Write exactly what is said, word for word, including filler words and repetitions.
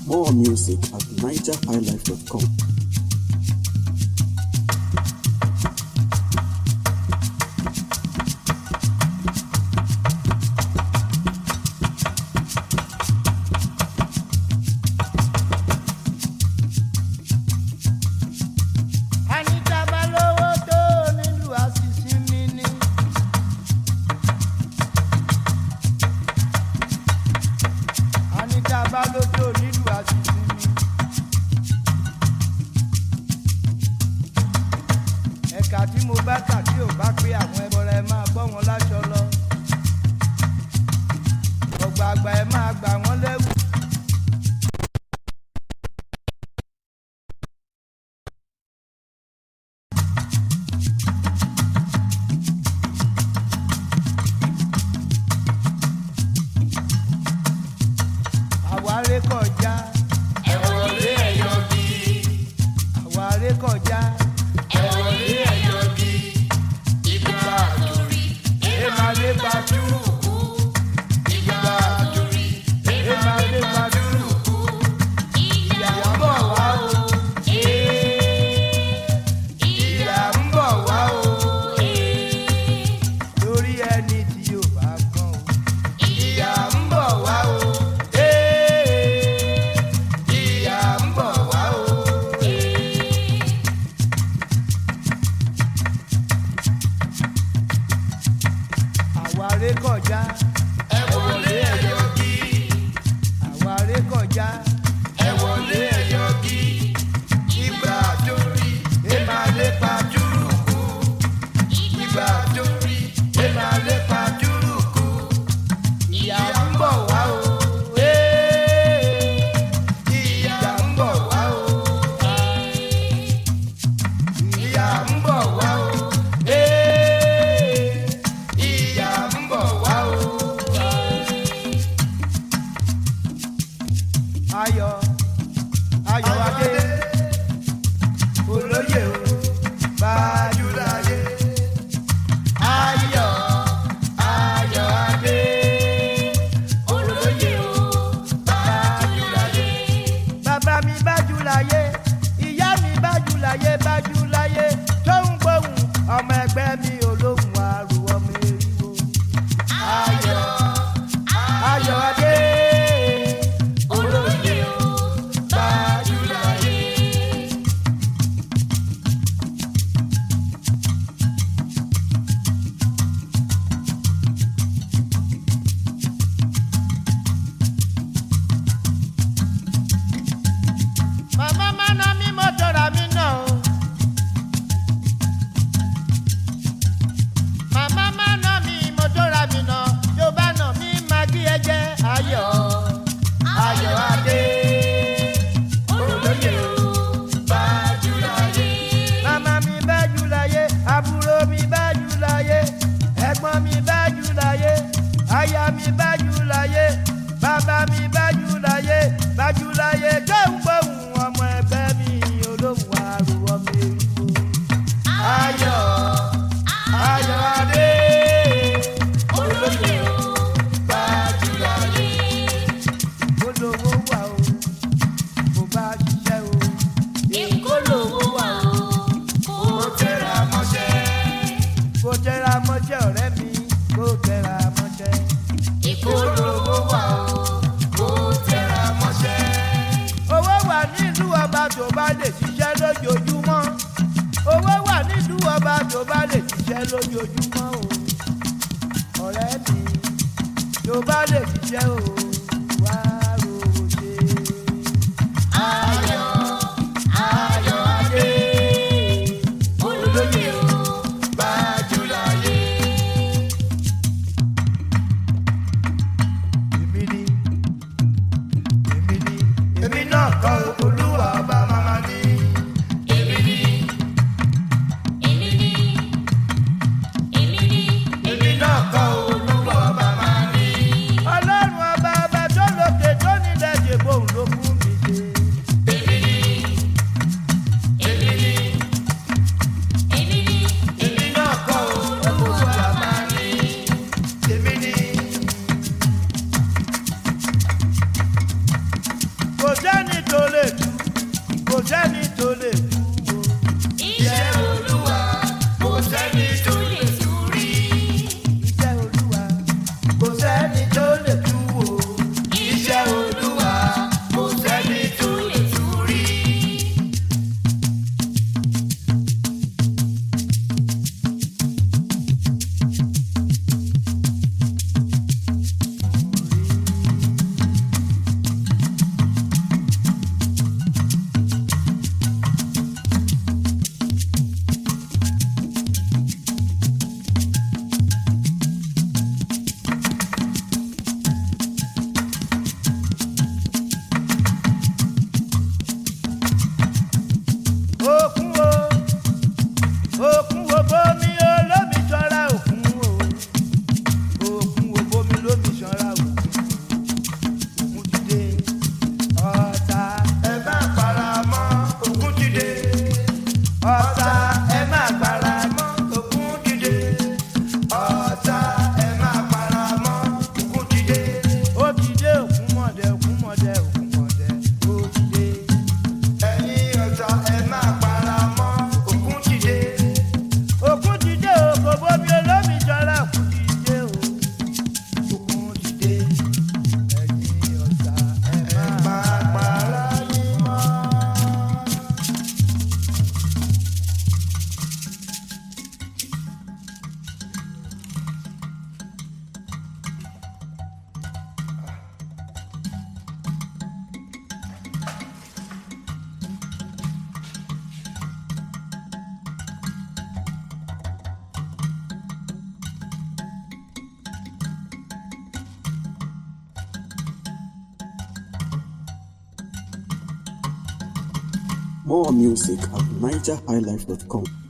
More music at niger high life dot com. Ẹ̀ka tí mo bá kà tí ò bá pé àwọn ẹbọra ẹ máa bọ́ wọn láṣọ lọ. Ọ̀gbààgbà ẹ máa gbà wọ́n lẹ́wù. Àwa rékọjá. Ẹ wọlé ẹ̀yọ́ bí. Àwa rékọjá. Ẹ wọlé ẹ̀yọ́ bí. Ìgbà àtòrí ẹ máa lé bàdúrùkú. Ìgbà àtòrí ẹ máa lé bàdúrùkú. Ìyà ń bọ̀ wá o. Ìyà ń bọ̀ wá o. Lórí ẹni tí yóò bá gbọ́n o. Ìyà ń bọ̀ wá o. Ìyà ń bọ̀ wá o. Àwa rékọjá. Ẹ wọlé ẹ̀yọ́ bí. Àwa rékọjá. Ẹ wọlé ẹ̀yọ́ bí. Ìgbà àtòrí ẹ máa lé bàdúrùkú. Ìgbà àtòrí ẹ máa lé bàdúrùkú. Ìyà ń bọ̀ wá o. Ìyà ń bọ̀ wá o. Ìyà ń bọ̀ wá o. Ìyà ń bọ̀ wá o. Ayọ̀ Ayọ̀ Adé Olóyè o, Bájúláyé. Ayọ̀, Ayọ̀ Adé. Olóyè o, Bájúláyé. bàbá mi Bájúláyé, ìyá mi Bájúláyé Bájúláyé tó ń gbóhùn ọmọ ẹgbẹ́ mi olóhùn àrùn ọmọ eriwo. Ayọ̀, Ayọ̀ Adé Olóyè o, Bájúláyé. màmá má ná mi mo tọrọ mi náà o. Màmá má ná mi mo tọrọ mi náà yóò bá nà mí máa kí ẹ jẹ́ Ayọ̀. Ayọ̀ Adé. Olóyè o, Bájúláyé. Màmá mi Bájúláyé, àbúrò mi Bájúláyé, ẹ̀gbọ́n mi Bájúláyé, aya mi Bájúláyé, bàbá mi Bájúláyé, Bájúláyé tó ń gbóhùn ọmọ ẹgbẹ́ mi olóhùn àrùn ọmọ eriwo. Ayọ̀, Ayọ̀ Adé. Olóyè o, Bájúláyé. Kó lówó wà o, kó bá ṣiṣẹ́ o. Èkó lówó wà o, kó tẹra mọ́ṣẹ́. Kó tẹra mọ́ṣẹ́ ọ̀rẹ́ mi, kó tẹra mọ́ṣẹ́. Èkó lówó wà o, kó tẹra mọ́ṣẹ́. Owó wà nílùú ọba tó bá lè ṣiṣẹ́ lójoojúmọ́. Owó wà nílùú ọba tó bá lè ṣiṣẹ́ lójoojúmọ́ o. Ọ̀rẹ́ mi tó bá lè ṣiṣẹ́ o, wá rówó ṣe. Ayọ̀, Ayọ̀ Adé. Olóyè o, Bájúláyé. Èmi ni, èmi ni, èmi náà kọ́ Olúwa ọba màmá ni. Èmi ni, èmi ni, èmi ni, èmi náà kọ́ Olúwa ọba máa ní. Ọlọ́run ọba More music at niger high life dot com.